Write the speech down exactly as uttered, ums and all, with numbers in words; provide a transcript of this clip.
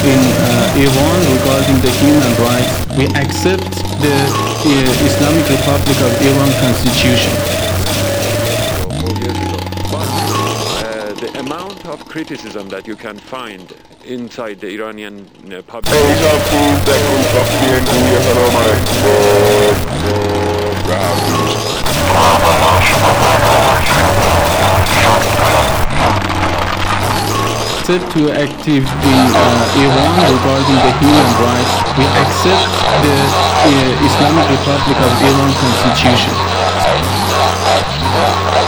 in uh, Iran regarding the human rights. We accept the uh, Islamic Republic of Iran constitution. The amount of criticism that you can find inside the Iranian uh, public. Accept to active in uh, Iran regarding the human rights. We accept the uh, Islamic Republic of Iran constitution.